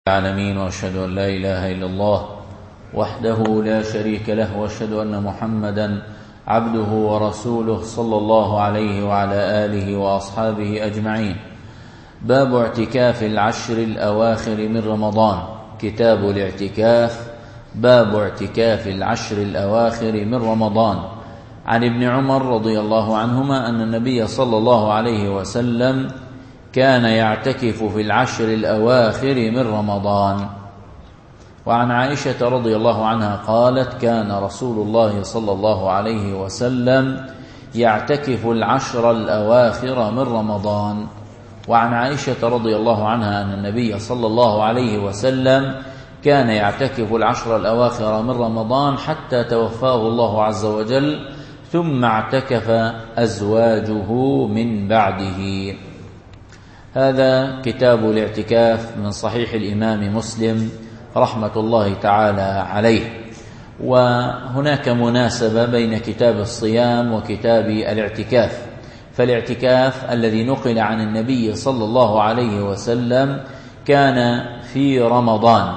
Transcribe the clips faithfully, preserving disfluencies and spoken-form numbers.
العالمين، وأشهد أن لا إله إلا الله وحده لا شريك له، وأشهد أن محمدا عبده ورسوله صلى الله عليه وعلى آله وأصحابه أجمعين. باب اعتكاف العشر الأواخر من رمضان. كتاب الاعتكاف. باب اعتكاف العشر الأواخر من رمضان. عن ابن عمر رضي الله عنهما أن النبي صلى الله عليه وسلم كان يعتكف في العشر الأواخر من رمضان. وعن عائشة رضي الله عنها قالت: كان رسول الله صلى الله عليه وسلم يعتكف العشر الأواخر من رمضان. وعن عائشة رضي الله عنها أن النبي صلى الله عليه وسلم كان يعتكف العشر الأواخر من رمضان حتى توفاه الله عز وجل، ثم اعتكف أزواجه من بعده. هذا كتاب الاعتكاف من صحيح الإمام مسلم رحمة الله تعالى عليه. وهناك مناسبة بين كتاب الصيام وكتاب الاعتكاف. فالاعتكاف الذي نقل عن النبي صلى الله عليه وسلم كان في رمضان،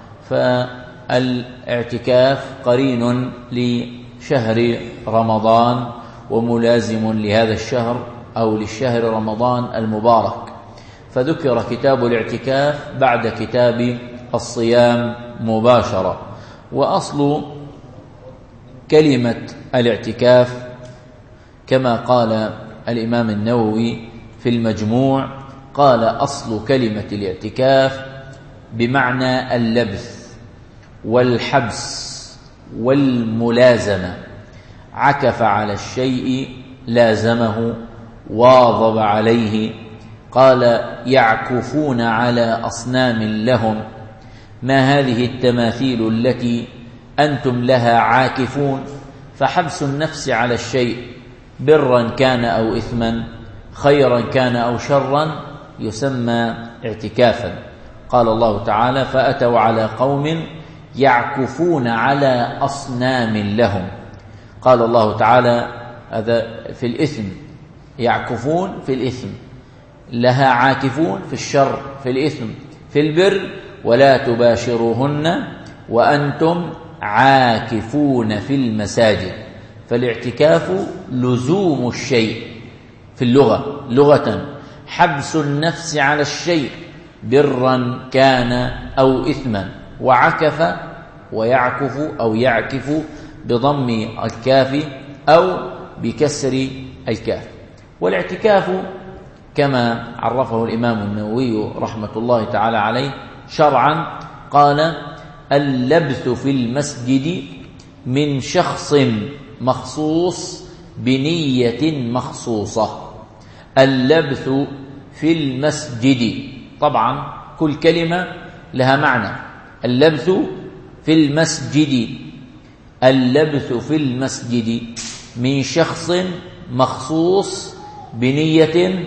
فالاعتكاف قرين لشهر رمضان وملازم لهذا الشهر أو للشهر رمضان المبارك، فذكر كتاب الاعتكاف بعد كتاب الصيام مباشرة. وأصل كلمة الاعتكاف كما قال الإمام النووي في المجموع، قال: أصل كلمة الاعتكاف بمعنى اللبث والحبس والملازمة. عكف على الشيء، لازمه، واظب عليه. قال: يعكفون على أصنام لهم. ما هذه التماثيل التي أنتم لها عاكفون؟ فحبس النفس على الشيء برا كان أو إثما، خيرا كان أو شرا، يسمى اعتكافا. قال الله تعالى: فأتوا على قوم يعكفون على أصنام لهم. قال الله تعالى: هذا في الإثم، يعكفون في الإثم، لها عاكفون في الشر، في الإثم، في البر: ولا تباشروهن وأنتم عاكفون في المساجد. فالاعتكاف لزوم الشيء في اللغة، لغة حبس النفس على الشيء برا كان أو إثما. وعكف ويعكف أو يعكف بضم الكاف أو بكسر الكاف. والاعتكاف كما عرفه الإمام النووي رحمة الله تعالى عليه شرعا، قال: اللبث في المسجد من شخص مخصوص بنية مخصوصة. اللبث في المسجد، طبعا كل كلمة لها معنى. اللبث في المسجد، اللبث في المسجد من شخص مخصوص بنية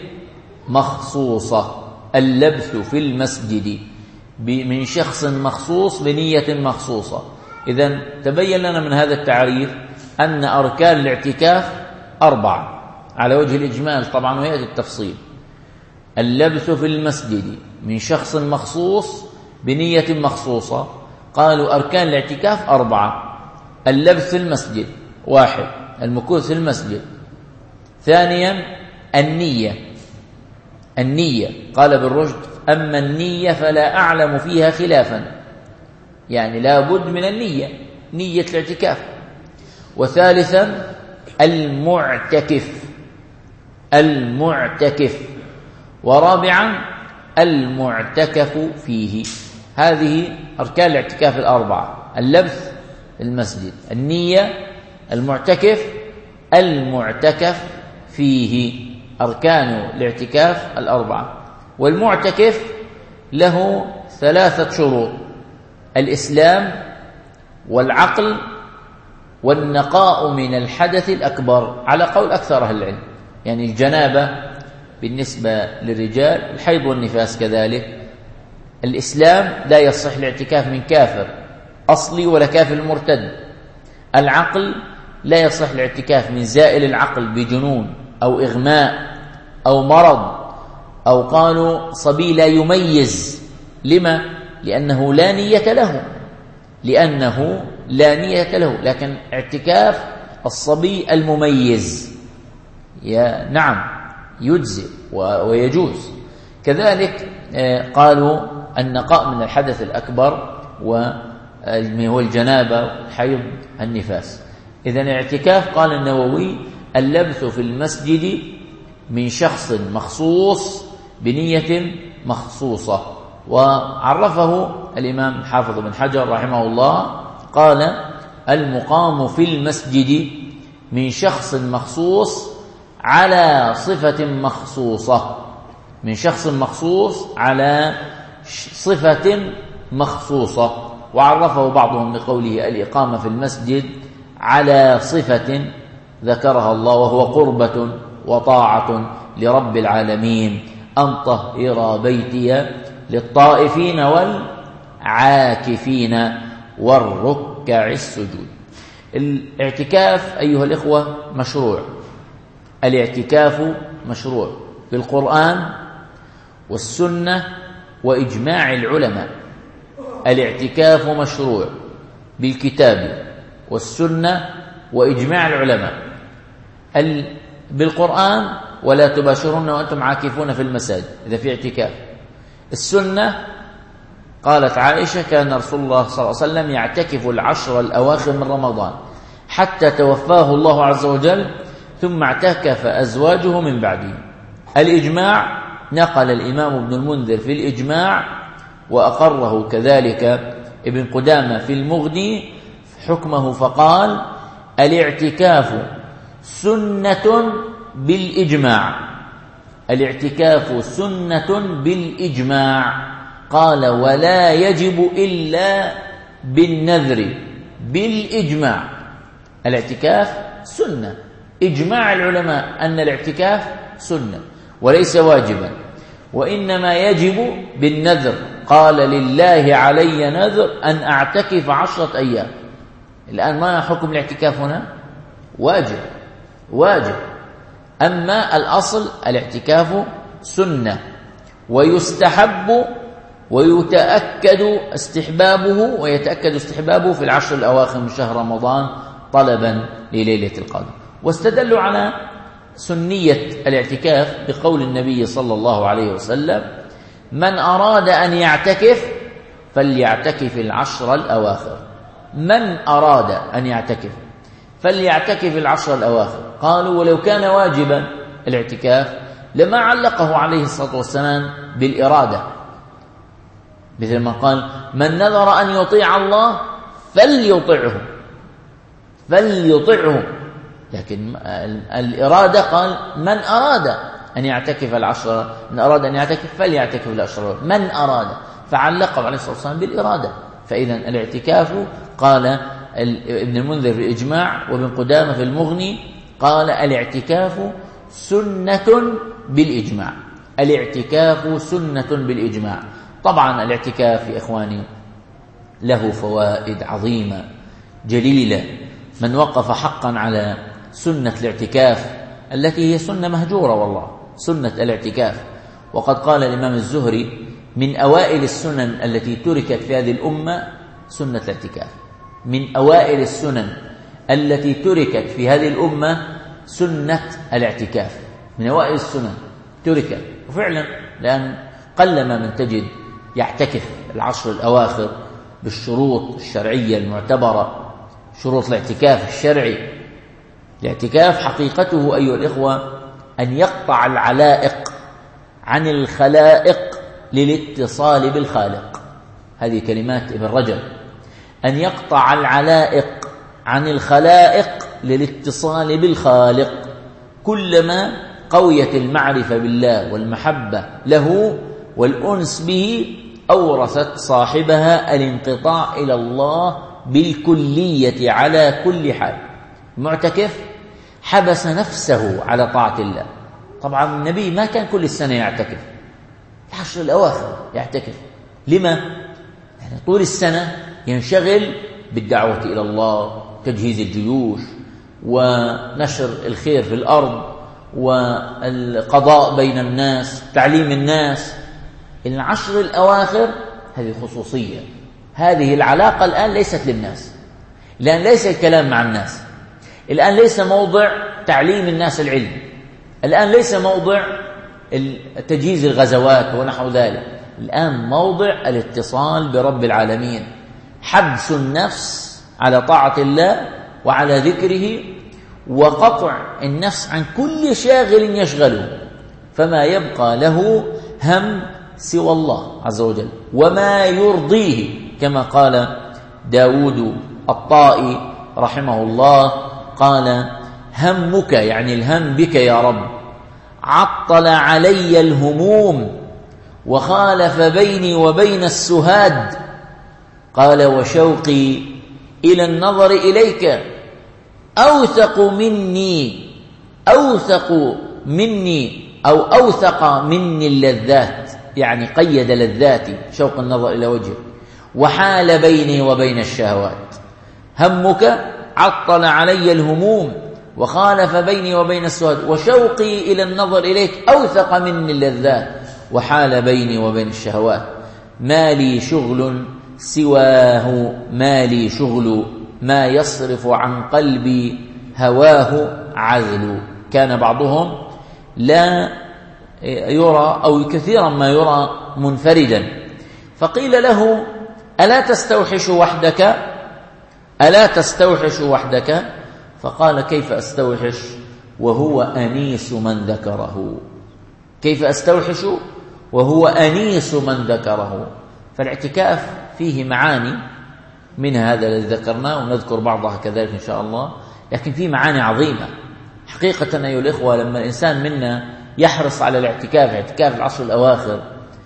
مخصوصة. اللبث في المسجد من شخص مخصوص بنية مخصوصة. إذن تبين لنا من هذا التعريف أن أركان الاعتكاف أربعة على وجه الإجمال طبعا، ويأتي التفصيل. اللبث في المسجد من شخص مخصوص بنية مخصوصة. قالوا أركان الاعتكاف أربعة: اللبث في المسجد واحد، المكوث في المسجد. ثانيا النية. النية قال ابن رشد: أما النية فلا أعلم فيها خلافا، يعني لا بد من النية، نية الاعتكاف. وثالثا المعتكف، المعتكف. ورابعا المعتكف فيه. هذه أركان الاعتكاف الأربعة: اللبث في المسجد، النية، المعتكف، المعتكف فيه. أركان الاعتكاف الأربعة. والمعتكف له ثلاثة شروط: الإسلام والعقل والنقاء من الحدث الأكبر، على قول أكثر أهل العلم. يعني الجنابة بالنسبة للرجال، الحيض والنفاس كذلك. الإسلام لا يصح الاعتكاف من كافر أصلي ولا كافر مرتد. العقل لا يصح الاعتكاف من زائل العقل بجنون أو إغماء أو مرض، أو قالوا صبي لا يميز. لما؟ لأنه لا نية له لأنه لا نية له لكن اعتكاف الصبي المميز يا نعم يجزئ ويجوز. كذلك قالوا النقاء من الحدث الأكبر وهو الجنابة والحيض النفاس. إذن الاعتكاف قال النووي اللبث في المسجد من شخص مخصوص بنية مخصوصة. وعرفه الإمام حافظ بن حجر رحمه الله قال المقام في المسجد من شخص مخصوص على صفة مخصوصة من شخص مخصوص على صفة مخصوصة. وعرفه بعضهم بقوله الإقامة في المسجد على صفة ذكرها الله وهو قربة وطاعة لرب العالمين أن طهر بيتي للطائفين والعاكفين والركع السجود. الاعتكاف أيها الإخوة مشروع. الاعتكاف مشروع بالقرآن والسنة وإجماع العلماء. الاعتكاف مشروع بالكتاب والسنة وإجماع العلماء. بالقرآن ولا تباشرون وأنتم عاكفون في المساجد إذا في اعتكاف. السنة قالت عائشة كان رسول الله صلى الله عليه وسلم يعتكف العشر الأواخر من رمضان حتى توفاه الله عز وجل ثم اعتكف أزواجه من بعده. الإجماع نقل الإمام ابن المنذر في الإجماع وأقره كذلك ابن قدامة في المغني حكمه فقال الاعتكاف سنة بالإجماع. الاعتكاف سنة بالإجماع. قال ولا يجب إلا بالنذر بالإجماع. الاعتكاف سنة إجماع العلماء أن الاعتكاف سنة وليس واجبا وإنما يجب بالنذر. قال لله علي نذر أن أعتكف عشرة أيام. الآن ما حكم الاعتكاف هنا؟ واجب واجب. أما الأصل الاعتكاف سنة ويستحب ويتأكد استحبابه ويتأكد استحبابه في العشر الأواخر من شهر رمضان طلبا لليلة القدر. واستدلوا على سنية الاعتكاف بقول النبي صلى الله عليه وسلم من أراد أن يعتكف فليعتكف العشر الأواخر. من أراد أن يعتكف فليعتكف العشر الأواخر. قالوا ولو كان واجبا الاعتكاف لما علقه عليه الصلاة والسلام بالإرادة مثل ما قال من نذر أن يطيع الله فليطعه فليطعه لكن الإرادة قال من أراد أن يعتكف العشر من أراد أن يعتكف فليعتكف العشر من أراد فعلقه عليه الصلاة والسلام بالإرادة. فإذا الاعتكاف قال ابن المنذر في الإجماع وابن قدامة في المغني قال الاعتكاف سنة بالإجماع. الاعتكاف سنة بالإجماع. طبعا الاعتكاف يا إخواني له فوائد عظيمة جليلة. من وقف حقا على سنة الاعتكاف التي هي سنة مهجورة والله سنة الاعتكاف. وقد قال الإمام الزهري من أوائل السنن التي تركت في هذه الأمة سنة الاعتكاف. من أوائل السنن التي تركت في هذه الأمة سنة الاعتكاف. من أوائل السنن تركت وفعلا لأن قلما من تجد يعتكف العشر الأواخر بالشروط الشرعية المعتبرة شروط الاعتكاف الشرعي. الاعتكاف حقيقته أيها الإخوة أن يقطع العلائق عن الخلائق للاتصال بالخالق. هذه كلمات ابن رجب. أن يقطع العلائق عن الخلائق للاتصال بالخالق. كلما قويت المعرفة بالله والمحبة له والأنس به أورثت صاحبها الانقطاع إلى الله بالكلية على كل حال. المعتكف حبس نفسه على طاعة الله. طبعا النبي ما كان كل السنة يعتكف العشر الأواخر يعتكف. لما؟ يعني طول السنة ينشغل بالدعوة إلى الله تجهيز الجيوش ونشر الخير في الأرض والقضاء بين الناس تعليم الناس. العشر الأواخر هذه خصوصية. هذه العلاقة الآن ليست للناس، الآن ليس الكلام مع الناس، الآن ليس موضع تعليم الناس العلم، الآن ليس موضع تجهيز الغزوات ونحو ذلك، الآن موضع الاتصال برب العالمين، حبس النفس على طاعة الله وعلى ذكره، وقطع النفس عن كل شاغل يشغله، فما يبقى له هم سوى الله عز وجل وما يرضيه، كما قال داود الطائي رحمه الله، قال همك يعني الهم بك يا رب عطل علي الهموم وخالف بيني وبين السهاد، قال وشوقي إلى النظر إليك أوثق مني أوثق مني أو أوثق مني اللذات، يعني قيد لذاتي شوق النظر إلى وجهك، وحال بيني وبين الشهوات. همك عطل علي الهموم وخالف بيني وبين السهاد، وشوقي إلى النظر إليك أوثق مني اللذات، وحال بيني وبين الشهوات. ما لي شغل سواه ما لي شغل، ما يصرف عن قلبي هواه عذل. كان بعضهم لا يرى أو كثيرا ما يرى منفردا، فقيل له ألا تستوحش وحدك ألا تستوحش وحدك فقال كيف أستوحش وهو أنيس من ذكره، كيف أستوحش وهو أنيس من ذكره. فالاعتكاف فيه معاني، من هذا الذي ذكرناه ونذكر بعضها كذلك إن شاء الله، لكن فيه معاني عظيمة حقيقة أيها الإخوة. لما الإنسان منا يحرص على الاعتكاف، اعتكاف العشر الأواخر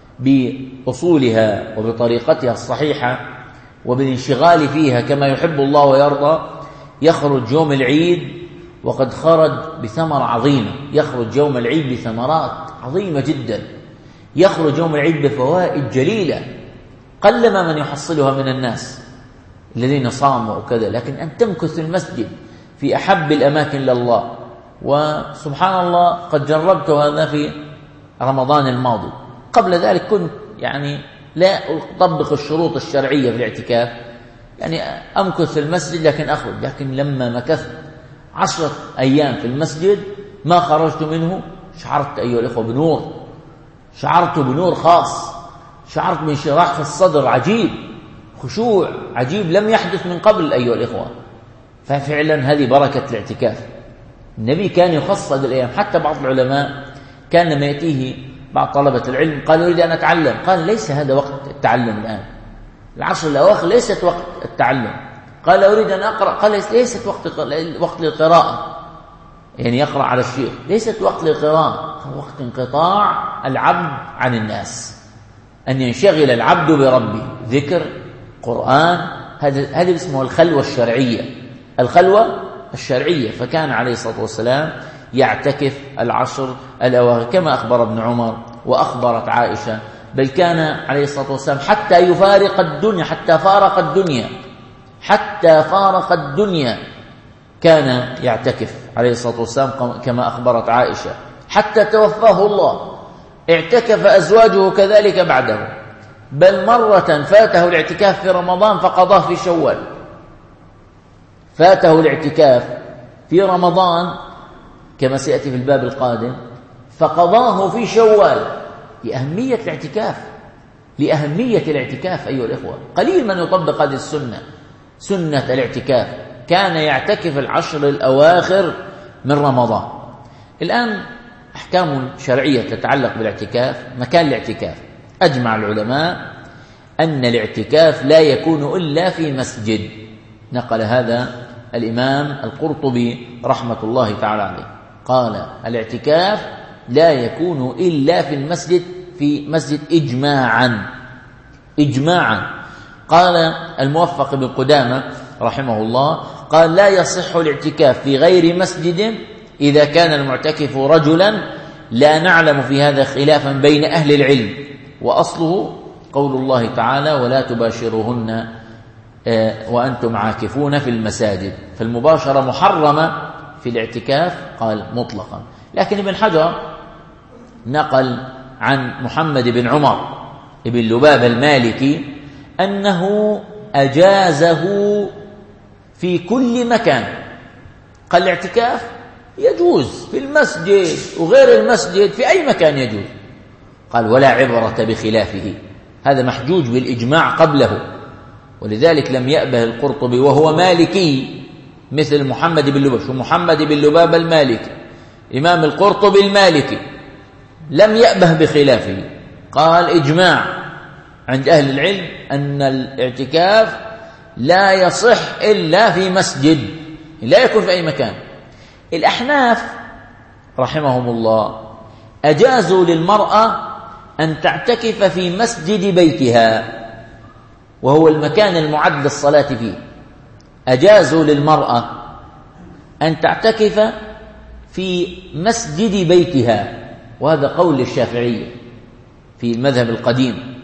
بأصولها وبطريقتها الصحيحة وبالانشغال فيها كما يحب الله ويرضى، يخرج يوم العيد وقد خرج بثمرة عظيمة، يخرج يوم العيد بثمرات عظيمة جدا، يخرج يوم العيد بفوائد جليلة قلما من يحصلها من الناس الذين صاموا وكذا. لكن أن تمكث المسجد في أحب الأماكن لله، وسبحان الله قد جربت هذا في رمضان الماضي، قبل ذلك كنت يعني لا أطبق الشروط الشرعية في الاعتكاف، يعني أمكث في المسجد لكن أخرج، لكن لما مكثت عشرة أيام في المسجد ما خرجت منه شعرت أيها الإخوة بنور، شعرت بنور خاص، شعرت بانشراح في الصدر عجيب، خشوع عجيب لم يحدث من قبل أيها الإخوة. ففعلا هذه بركة الاعتكاف. النبي كان يخصص هذه الأيام، حتى بعض العلماء كان لما يأتيه بعض طلبة العلم قال أريد أن أتعلم، قال ليس هذا وقت التعلم الآن، العشر الأواخر ليست وقت التعلم. قال أريد أن أقرأ، قال ليست وقت وقت للقراءة، يعني يقرأ على الشيخ، ليست وقت للقراءة، وقت انقطاع العبد عن الناس، أن ينشغل العبد بربه، ذكر قرآن، هذا هذا اسمه الخلوة الشرعية، الخلوة الشرعية. فكان عليه الصلاة والسلام يعتكف العشر الأواخر كما أخبر ابن عمر وأخبرت عائشة، بل كان عليه الصلاة والسلام حتى يفارق الدنيا، حتى فارق الدنيا حتى فارق الدنيا كان يعتكف عليه الصلاة والسلام كما أخبرت عائشة، حتى توفاه الله اعتكف أزواجه كذلك بعده، بل مرة فاته الاعتكاف في رمضان فقضاه في شوال، فاته الاعتكاف في رمضان كما سيأتي في الباب القادم فقضاه في شوال، لأهمية الاعتكاف، لأهمية الاعتكاف أيها الإخوة. قليل من يطبق هذه السنة، سنة الاعتكاف. كان يعتكف العشر الأواخر من رمضان. الآن أحكام شرعية تتعلق بالاعتكاف. مكان الاعتكاف، أجمع العلماء أن الاعتكاف لا يكون إلا في مسجد، نقل هذا الإمام القرطبي رحمة الله تعالى عليه، قال الاعتكاف لا يكون إلا في المسجد، في مسجد إجماعا إجماعا. قال الموفق بن قدامة رحمه الله قال لا يصح الاعتكاف في غير مسجد إذا كان المعتكف رجلا، لا نعلم في هذا خلافا بين أهل العلم، وأصله قول الله تعالى ولا تباشروهن وأنتم عاكفون في المساجد، فالمباشرة محرمة في الاعتكاف قال مطلقا. لكن ابن حجر نقل عن محمد بن عمر بن لبابة المالكي أنه أجازه في كل مكان. قال الاعتكاف يجوز في المسجد وغير المسجد، في أي مكان يجوز. قال ولا عبرة بخلافه، هذا محجوج بالإجماع قبله، ولذلك لم يأبه القرطبي وهو مالكي مثل محمد بن لبابة. شو محمد بن لبابة المالكي إمام القرطبي المالكي لم يأبه بخلافه، قال إجماع عند أهل العلم أن الاعتكاف لا يصح إلا في مسجد، لا يكون في أي مكان. الأحناف رحمهم الله أجازوا للمرأة أن تعتكف في مسجد بيتها، وهو المكان المعد للصلاة فيه. أجازوا للمرأة أن تعتكف في مسجد بيتها، وهذا قول الشافعية في المذهب القديم.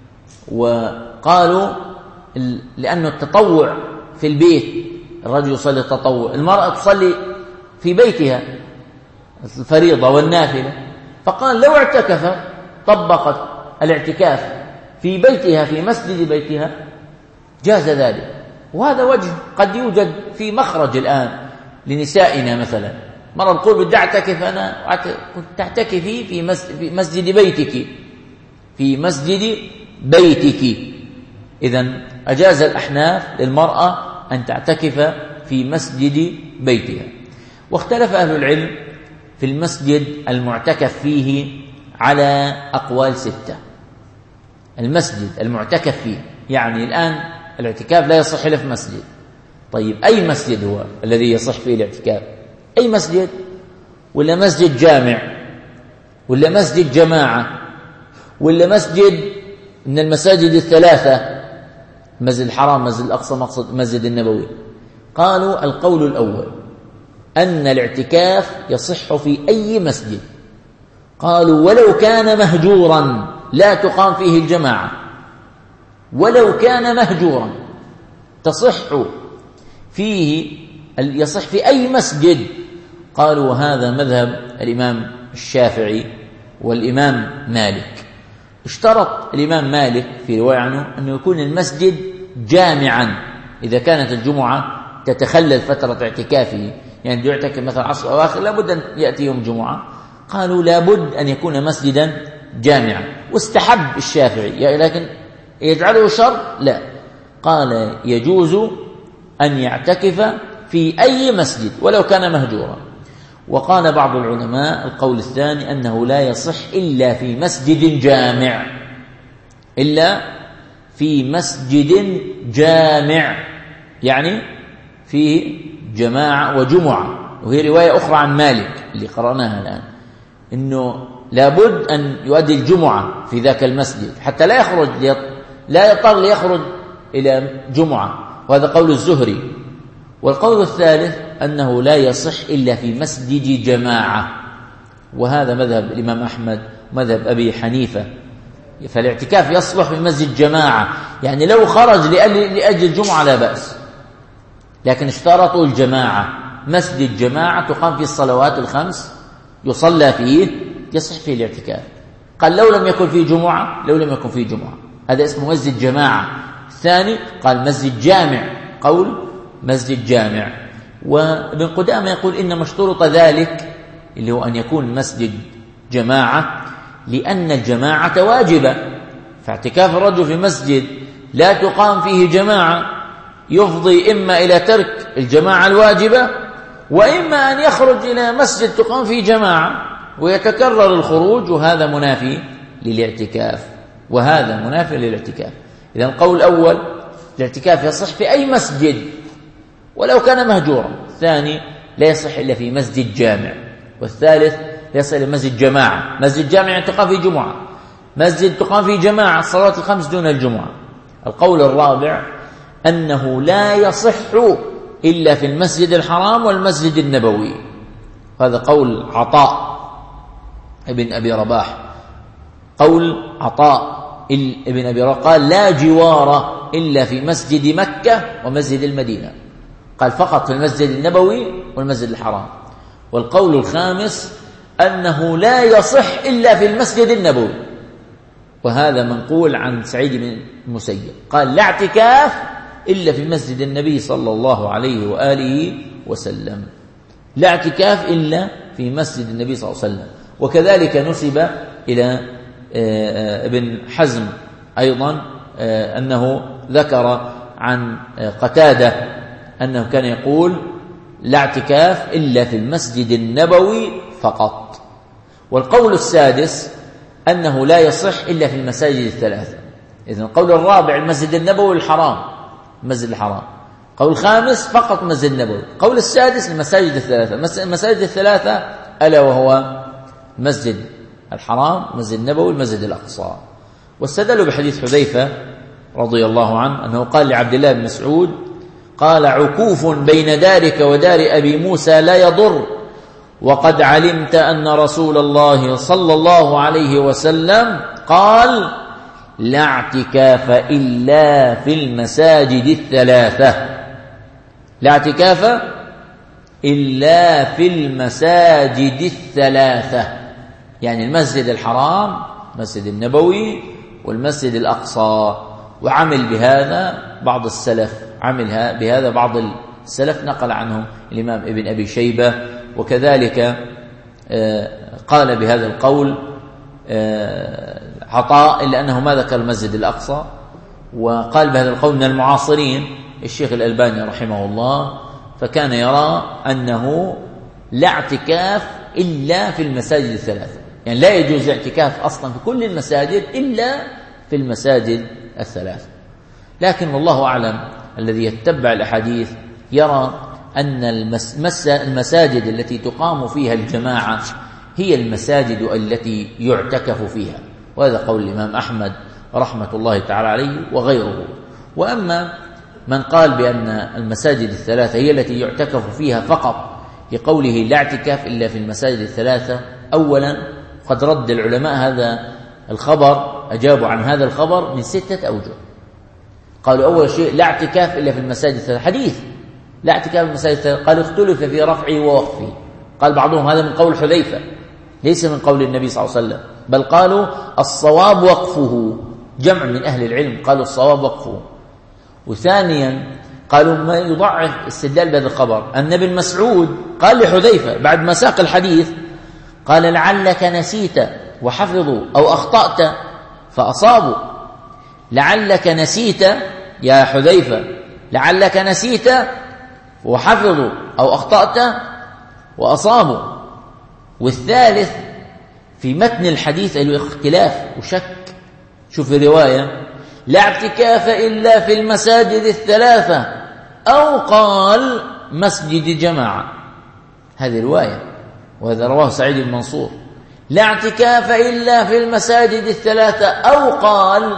وقالوا لأن التطوع في البيت، الرجل يصلي التطوع، المرأة تصلي في بيتها الفريضة والنافلة، فقال لو اعتكف طبقت الاعتكاف في بيتها في مسجد بيتها جاز ذلك. وهذا وجه قد يوجد في مخرج الآن لنسائنا، مثلا مرة تقول بدي اعتكف، أنا كنت تعتكفي في في مسجد بيتك، في مسجد بيتك. إذن أجاز الأحناف للمرأة أن تعتكف في مسجد بيتها. واختلف أهل العلم في المسجد المعتكف فيه على أقوال ستة. المسجد المعتكف فيه، يعني الآن الاعتكاف لا يصح إلا في مسجد. طيب أي مسجد هو الذي يصح فيه الاعتكاف؟ أي مسجد؟ ولا مسجد جامع، ولا مسجد جماعة، ولا مسجد من المساجد الثلاثة، مسجد الحرام، مسجد الأقصى، مقصد مسجد النبوي؟ قالوا القول الأول أن الاعتكاف يصح في أي مسجد. قالوا ولو كان مهجورا لا تقام فيه الجماعة، ولو كان مهجورا تصح فيه، يصح في أي مسجد. قالوا وهذا مذهب الإمام الشافعي والإمام مالك. اشترط الإمام مالك في رواية عنه أنه يكون المسجد جامعا، إذا كانت الجمعة تتخلل فترة اعتكافه، يعني يعتكف مثلا عشر أواخر لابد أن يأتي يوم جمعة، قالوا لابد أن يكون مسجدا جامعا. واستحب الشافعي، لكن يجعله شرط؟ لا، قال يجوز أن يعتكف في أي مسجد ولو كان مهجورا. وقال بعض العلماء القول الثاني أنه لا يصح إلا في مسجد جامع، إلا في مسجد جامع، يعني فيه جماعة وجمعة. وهي رواية أخرى عن مالك اللي قرأناها الآن، إنه لابد أن يؤدي الجمعة في ذاك المسجد حتى لا يخرج لا يضطر ليخرج إلى جمعة، وهذا قول الزهري. والقول الثالث أنه لا يصح إلا في مسجد جماعة، وهذا مذهب الإمام أحمد ومذهب أبي حنيفة. فالاعتكاف يصلح في مسجد جماعة، يعني لو خرج لأجل الجمعة لا بأس، لكن اشترطوا الجماعة، مسجد جماعة تقام فيه الصلوات الخمس يصلى فيه، يصح فيه الاعتكاف. قال لو لم يكن فيه جمعة، لو لم يكن فيه جمعة هذا اسمه مسجد جماعة. الثاني قال مسجد جامع، قول مسجد جامع. وابن قدامة يقول إنما اشترط ذلك اللي هو أن يكون مسجد جماعة لأن الجماعة واجبة، فاعتكاف الرجل في مسجد لا تقام فيه جماعة يفضي إما إلى ترك الجماعة الواجبة، وإما أن يخرج إلى مسجد تقام فيه جماعة ويتكرر الخروج، وهذا منافي للاعتكاف، وهذا منافي للاعتكاف. إذن القول الأول الاعتكاف يصح في أي مسجد ولو كان مهجورا. الثاني لا يصح إلا في مسجد جامع. والثالث لا يصح إلا مسجد جماعة، مسجد جامع تقام فيه جمعة، مسجد تقام فيه جماعة الصلوات الخمس دون الجمعة. القول الرابع أنه لا يصح إلا في المسجد الحرام والمسجد النبوي، هذا قول عطاء ابن أبي رباح. قول عطاء ابن أبي رباح قال لا جوار إلا في مسجد مكة ومسجد المدينة، قال فقط في المسجد النبوي والمسجد الحرام. والقول الخامس أنه لا يصح إلا في المسجد النبوي، وهذا منقول عن سعيد بن المسيب قال لا اعتكاف إلا في مسجد النبي صلى الله عليه وآله وسلم، لا اعتكاف إلا في مسجد النبي صلى الله عليه وسلم. وكذلك نسب إلى ابن حزم أيضا أنه ذكر عن قتادة أنه كان يقول لا اعتكاف إلا في المسجد النبوي فقط. والقول السادس أنه لا يصح إلا في المساجد الثلاثة. إذن القول الرابع المسجد النبوي الحرام، المسجد الحرام. قول الخامس فقط مسجد النبوي. قول السادس المساجد الثلاثة. المساجد الثلاثة ألا وهو مسجد الحرام، مسجد النبوي، المسجد الأقصى. واستدلوا بحديث حذيفة رضي الله عنه أنه قال لعبد الله بن مسعود قال عكوف بين دارك ودار أبي موسى لا يضر، وقد علمت أن رسول الله صلى الله عليه وسلم قال لا اعتكاف إلا في المساجد الثلاثة، لا اعتكاف إلا في المساجد الثلاثة، يعني المسجد الحرام، المسجد النبوي، والمسجد الأقصى. وعمل بهذا بعض السلف، عمل بهذا بعض السلف نقل عنهم الإمام ابن أبي شيبة، وكذلك قال بهذا القول عطاء إلا أنه ما ذكر المسجد الأقصى. وقال بهذا القول من المعاصرين الشيخ الألباني رحمه الله، فكان يرى أنه لا اعتكاف إلا في المساجد الثلاثة، يعني لا يجوز الاعتكاف أصلا في كل المساجد إلا في المساجد الثلاثة. لكن والله أعلم الذي يتبع الأحاديث يرى أن المساجد التي تقام فيها الجماعة هي المساجد التي يعتكف فيها، وهذا قول الإمام أحمد رحمة الله تعالى عليه وغيره. وأما من قال بأن المساجد الثلاثة هي التي يعتكف فيها فقط لقوله لا اعتكاف إلا في المساجد الثلاثة، أولا قد رد العلماء هذا الخبر، أجابوا عن هذا الخبر من ستة أوجه. قالوا أول شيء لا اعتكاف إلا في المساجد الثلاثة، حديث لا اعتكاف في المساجد الثلاثة، قالوا اختلف في رفعه ووقفه. قال بعضهم هذا من قول حذيفة ليس من قول النبي صلى الله عليه وسلم، بل قالوا الصواب وقفه، جمع من أهل العلم قالوا الصواب وقفه. وثانيا قالوا ما يضعف استدلال بهذا الخبر أن ابن مسعود قال لحذيفة بعد ما ساق الحديث قال لعلك نسيت وحفظوا أو أخطأت فأصابوا، لعلك نسيت يا حذيفة، لعلك نسيت وحفظوا أو أخطأت وأصابوا. والثالث في متن الحديث الاختلاف وشك. شوف الرواية لا اعتكاف إلا في المساجد الثلاثة، أو قال مسجد جماعة، هذه رواية وهذا رواه سعيد بن منصور، لا اعتكاف إلا في المساجد الثلاثة أو قال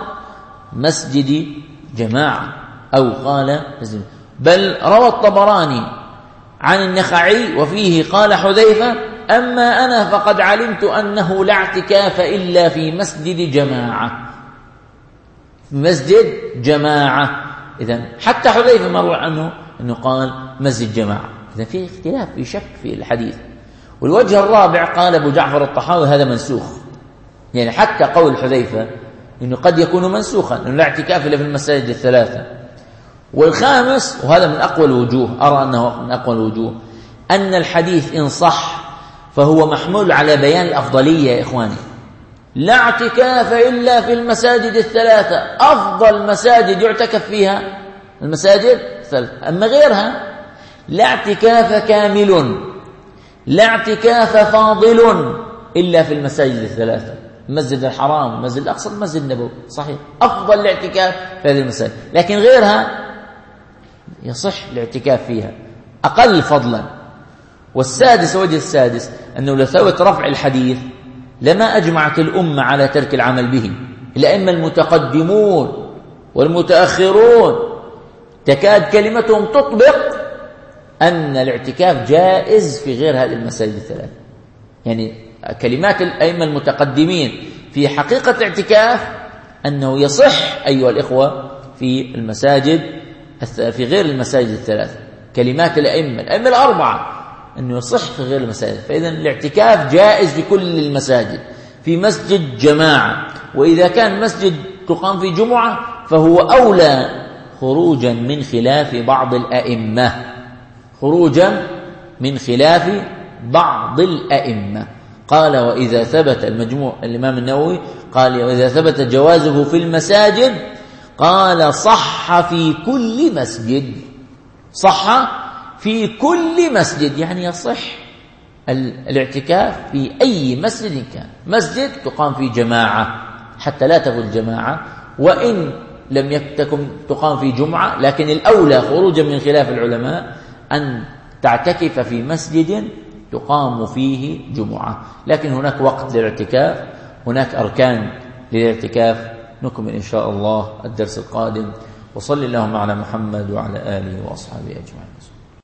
مسجد جماعة أو قال مسجد. بل روى الطبراني عن النخعي وفيه قال حذيفة أما أنا فقد علمت أنه لا اعتكاف إلا في مسجد جماعة، مسجد جماعة. إذن حتى حذيفة مروى عنه أنه قال مسجد جماعة، إذن في اختلاف في شك في الحديث. والوجه الرابع قال أبو جعفر الطحاوي هذا منسوخ، يعني حتى قول حذيفة أنه قد يكون منسوخا أنه لا اعتكاف إلا في المساجد الثلاثة. والخامس وهذا من أقوى الوجوه، أرى أنه من أقوى الوجوه، أن الحديث إن صح فهو محمول على بيان الأفضلية يا إخواني. لا اعتكاف إلا في المساجد الثلاثة، أفضل مساجد يعتكف فيها المساجد الثلاثة، أما غيرها لا اعتكاف كامل، لا اعتكاف فاضل إلا في المساجد الثلاثة، المسجد الحرام، المسجد الأقصى، المسجد النبوي، صحيح أفضل الاعتكاف في هذه المساجد، لكن غيرها يصح الاعتكاف فيها أقل فضلا. والسادس وجه السادس أنه لو ثبت رفع الحديث لما أجمعت الأمة على ترك العمل به، الأئمة المتقدمون والمتأخرون تكاد كلمتهم تطبق أن الاعتكاف جائز في غير هذه المساجد الثلاث. يعني كلمات الأئمة المتقدمين في حقيقة الاعتكاف أنه يصح أيها الإخوة في المساجد في غير المساجد الثلاث، كلمات الأئمة الأئمة الأربعة أنه يصح في غير المساجد. فإذا الاعتكاف جائز في كل المساجد، في مسجد جماعة وإذا كان مسجد تقام في جمعة فهو أولى خروجا من خلاف بعض الأئمة خروجا من خلاف بعض الأئمة. قال وإذا ثبت المجموع الإمام النووي قال وإذا ثبت جوازه في المساجد قال صح في كل مسجد صح في كل مسجد يعني يصح الاعتكاف في أي مسجد كان. مسجد تقام في جماعة حتى لا تكون جماعة، وإن لم تكن تقام في جمعة، لكن الأولى خروجا من خلاف العلماء أن تعتكف في مسجد تقام فيه جمعة. لكن هناك وقت للاعتكاف، هناك أركان للاعتكاف. نكمل إن شاء الله الدرس القادم، وصلى اللهم على محمد وعلى آله وأصحابه أجمعين.